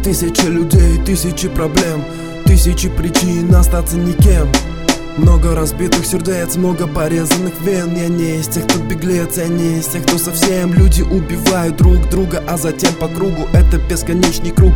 Тысячи людей, тысячи проблем, тысячи причин остаться никем. Много разбитых сердец, много порезанных вен. Я не из тех, кто беглец, я не из тех, кто совсем. Люди убивают друг друга, а затем по кругу. Это бесконечный круг.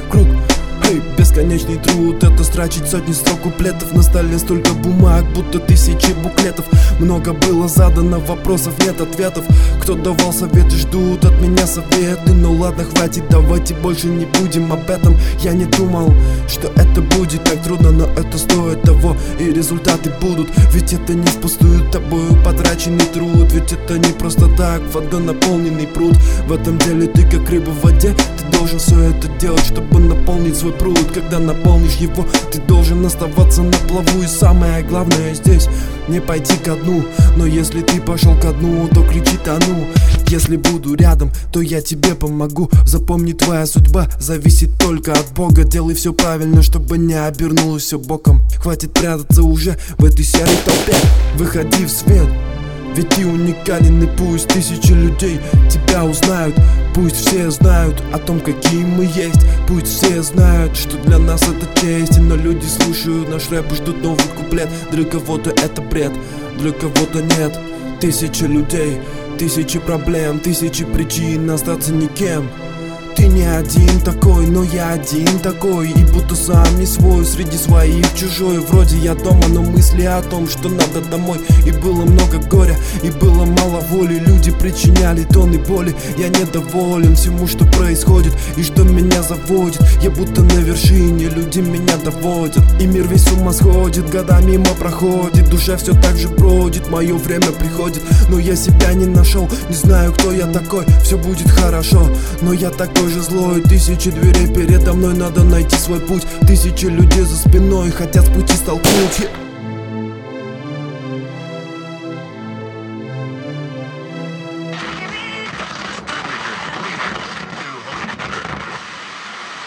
Бесконечный труд, это строчить сотни строк куплетов. На столе столько бумаг, будто тысячи буклетов. Много было задано вопросов, нет ответов. Кто давал советы, ждут от меня советы. Ну ладно, хватит, давайте больше не будем об этом. Я не думал, что это будет так трудно, но это стоит того, и результаты будут. Ведь это не впустую тобою потраченный труд. Ведь это не просто так, водонаполненный пруд. В этом деле ты как рыба в воде. Ты должен все это делать, чтобы наполнить свой пруд. Когда наполнишь его, ты должен оставаться на плаву. И самое главное здесь не пойти ко дну. Но если ты пошел ко дну, то кричи тону. Если буду рядом, то я тебе помогу. Запомни, твоя судьба зависит только от Бога. Делай все правильно, чтобы не обернулось все боком. Хватит прятаться уже в этой серой толпе. Выходи в свет, ведь ты уникален, и пусть тысячи людей тебя узнают. Пусть все знают о том, какие мы есть. Пусть все знают, что для нас это честь. Но люди слушают наш рэп и ждут новый куплет. Для кого-то это бред, для кого-то нет. Тысячи людей, тысячи проблем, тысячи причин остаться никем. Ты не один такой, но я один такой. И будто сам не свой, среди своих чужой. Вроде я дома, но мысли о том, что надо домой. И было много горя, и было мало воли. Люди причиняли тонны боли. Я недоволен всему, что происходит и что меня заводит. Я будто на вершине, люди меня доводят. И мир весь с ума сходит, года мимо проходит. Душа все так же бродит, мое время приходит. Но я себя не нашел, не знаю, кто я такой. Все будет хорошо, но я такой же злой. Тысячи дверей передо мной, надо найти свой путь. Тысячи людей за спиной хотят с пути столкнуть.